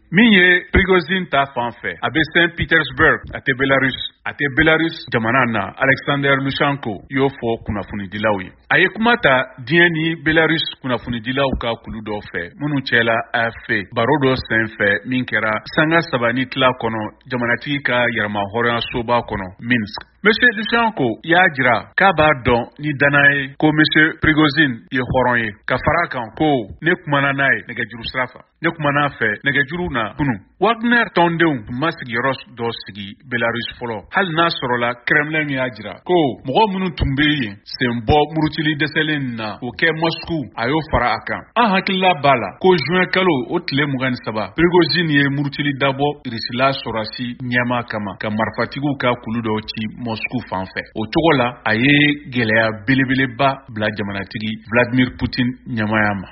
min ye Prigozhin ta fan fɛ a bɛ Saint Petersburg a tɛ Belarus jamana na Alexander Lushenko y'o fɔ kunnafonidilaw ye. A ye kuma ta diɲɛ ni Belarus kunnafonidilaw ka kulu dɔ fɛ minnu cɛla AFP baro dɔ senfɛ min kɛra sanga 3 ni tila kɔnɔ jamanatigi ka yɛrɛma hɔrɔnya soba kɔnɔ Minsk. Monsieur Lushenko y'a jira k'a b'a dɔn ni dana ye ko Monsieur Prigozhin ye hɔrɔn ye ka fara kan ko ne kumana n'a ye nɛgɛjuru sira fɛ ne kumana fɛ nɛgɛjuru na kunun. Wagner tɔndenw tun ma sigiyɔrɔ dɔ sigi Belarus fɔlɔ hali n'a sɔrɔla Kremlin y'a jira ko mɔgɔ minnu tun bɛ yen sen bɔ murutili dɛsɛlen na o kɛ Moscou a y'o fara a kan. An hakilila b'a la ko juin kalo o tile 23 Prigozhin ye murutili dabɔ Irisila sɔrɔsi ɲɛma kama ka marifatigiw ka kulu dɔw ci Moscou fan fɛ. O cogo la a ye gɛlɛya belebeleba bila jamanatigi Vladimir Putin ɲɛmaya ma.